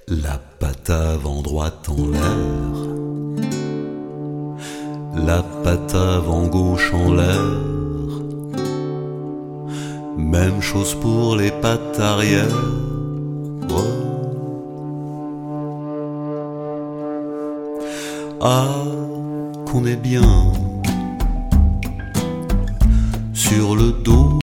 La patte avant droite en l'air, la patte avant gauche en l'air. Même chose pour les pattes arrière. Ah, qu'on est bien sur le dos